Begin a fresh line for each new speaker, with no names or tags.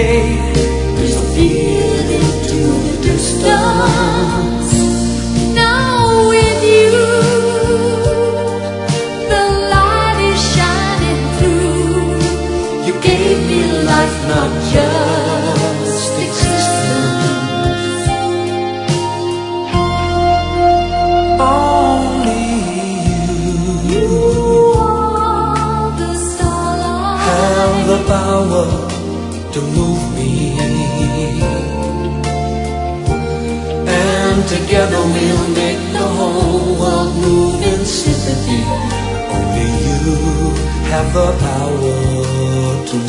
There's a feeling to the distance. Now with you, the light is shining through. You gave me life, not just existence. Only you are the starlight, have the power to move me, and together we'll make the whole world move in sympathy. Only you have the power to